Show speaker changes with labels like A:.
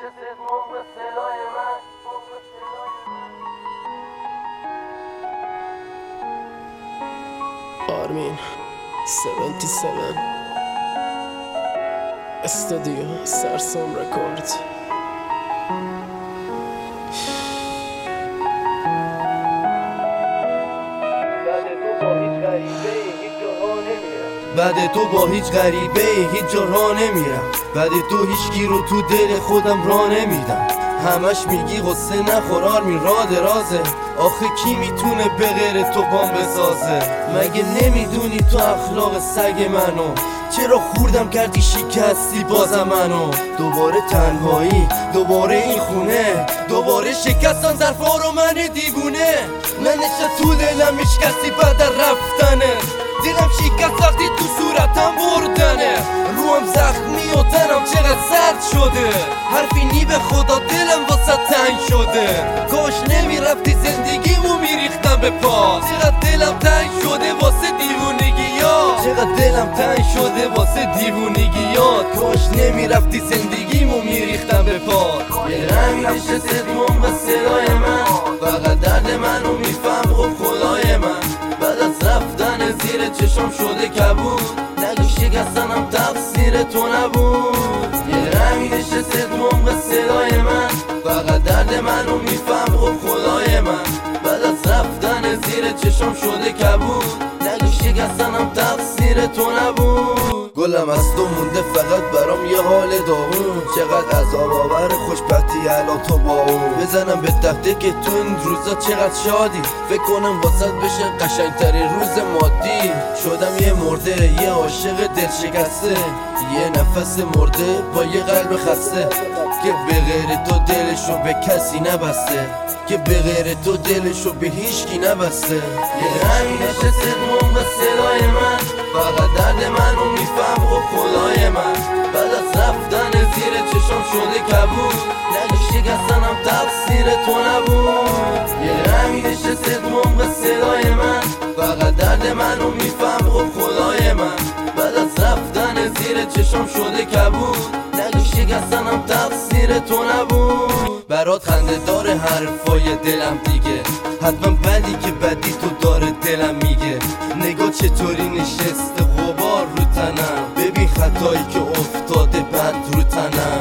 A: نشست موقع صدای من.
B: آرمین 77 استودیو سرسام رکورد.
C: بعد تو با هیچ غریبه هیچ جا راه نمیرم. بعد تو هیچ رو تو دل خودم راه نمیدم. همش میگی غصه نخور آرمین راه درازه. آخه کی میتونه به غیر تو بام بسازه؟ مگه نمیدونی تو اخلاق سگ منو؟ چرا خوردم کردی شکستی بازم منو؟ دوباره تنهایی، دوباره این خونه، دوباره شکستن ظرفا رو من دیوونه. ننشه تو دلم میشکستی بعد در رفتنه. دلم شکست وقتی تو صورتم بردنه. روم زخمی و تنم چقدر سرد شده. حرفی نی به خدا دلم واسه تنگ شده. کاش نمیرفتی زندگیمو میریختم به پا. چقدر دلم تنگ شده واسه دیوونگیات. چقدر دلم تنگ شده واسه دیوونگیات. کاش نمیرفتی زندگیمو میریختم به پا.
A: یه رنگ نشست موقع صدای من. فقط درد منو میفهم خب خدای من. بعد از رفتن زیر چشم شده کبود. نگو شکستنم تقصیر تو نبود. یه رنگ نشست موقع صدای من. فقط درد منو میفهم خب خدای من. بعد از رفتن زیر چشم شده کبود. نگو شکستنم تقصیر تو نبود.
C: گلم از تو مونده فقط برام یه حال داغون. چقدر عذاب آور خوشبختی الان تو با اون. بزنم به تخته که تو این روزا چقدر شادی. فکر کنم واسط بشه قشنگترین روز مادی. شدم یه مرده، یه عاشق دل شکسته. یه نفس مرده با یه قلب خسته. که به غیر تو دلشو به کسی نبسته. که به غیر تو دلشو به هیچکی نبسته.
A: یه رنگ نشست موقع صدای من. فقط درد منو میفهم خب خدای من. بعد از رفتن زیر چشم شده کبود. نگو شکستنم تقصیر تو نبود. یه رنگ نشست موقع صدای من. فقط درد منو میفهم خب خدای من. بعد از رفتن زیر چشم شده کبود. نگو شکستنم تقصیر تو نبود.
C: برات خنده داره حرفای دلم دیگه. حتما بدی که بدی تو داره دلم میگه. نگاه چطوری نشسته غبار رو تنم. ببین خطایی که افتاده بد رو تنم.